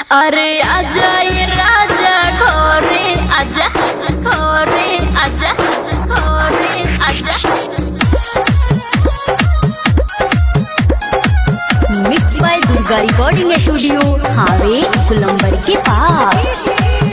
अरे आजा ये राजा घरे आजा घरे आजा घरे आजा। Mix by Durga recording studio हावे गुलंबर के पास।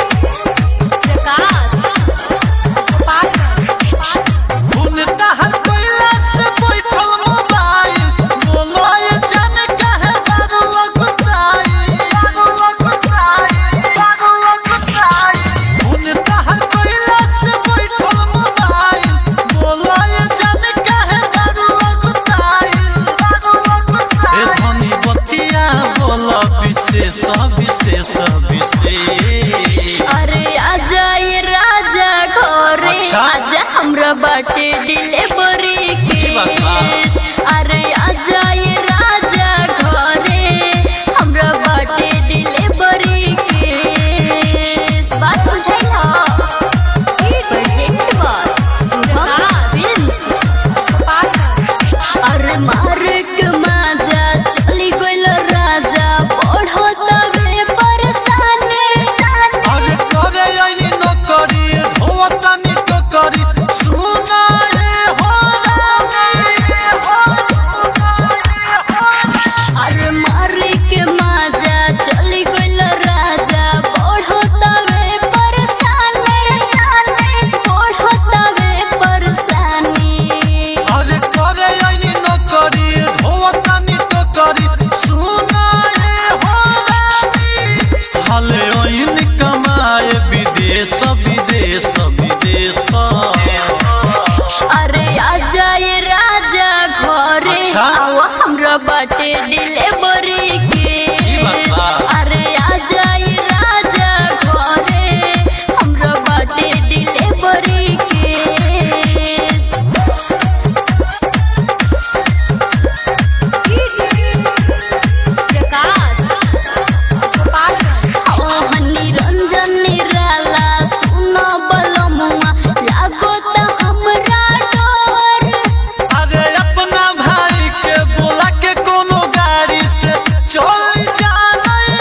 अरे आजा ये राजा घरे आजा हमरा बाटे डिलीवरी केस। अरे आजा ये राजा घरे हमरा बाटे डिलीवरी केस। बात बुझाइला प्रोजेक्ट बात सुधा फिल्म्स। अरे मार के माजा चली गइल राजा पढ़ो तबे परेशानी। अरे करे आइनी नौकरी ढोवतानी टोकरी सुना ये हो अरे मार के माजा चली गइल राजा पढ़ो तबे परेशानी पढ़ो तबे परेशानी। अरे करे आइनी नौकरी ढोवतानी टोकरी सुना ये हो हाले आइनी कमाए विदेश विदेश विदेश। अरे आजा ये राजा घरे आवा हमरा बाटे डिलीवरी केस। अरे आजा ये राजा घरे हमरा बाटे डिलीवरी केस। निरंजन निराला सुना बलमुआ लागो त हमरा डर। अरे अपना भाई के बोला के कोनो गाड़ी से चल जाने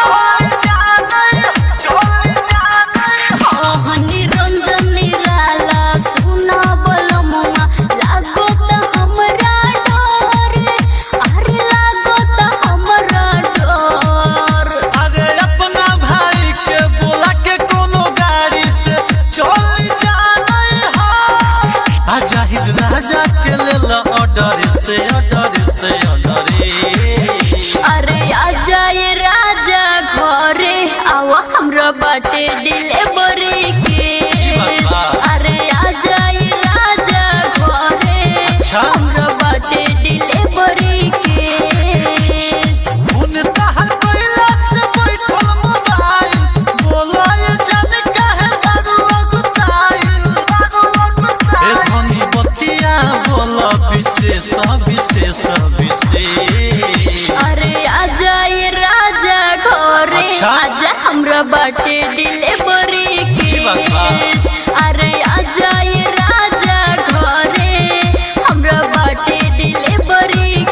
निरंजन निराला सुना बलमुआ लागो त हमरा डर। अरे लागो त हमरा डर। अरे अपना भाई के बोला के कोनो गाड़ी से चल जाने आजाहिद राजा के लेल ऑर्डर से ऑर्डर। अरे आजा ये राजा घरे आवा हमरा बाटे डिलीवरी केस। अरे आजा ये राजा घरे हमरा बाटे डिलीवरी केस। उन तहल कोइला से बैठल मोबाइल बोला ये जान काहे दारू अगुताइल। ए धनी बतिया बोला विशेष विशेष विशेष। अरे आजा ये राजा घरे आजा हमरा बाटे डिलीवरी केस। अरे आजा ये राजा घरे हमरा बाटे डिलीवरी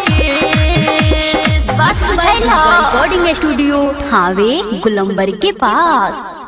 केस। बात बुझाइला रिकॉर्डिंग स्टूडियो हावे गुलंबर के पास।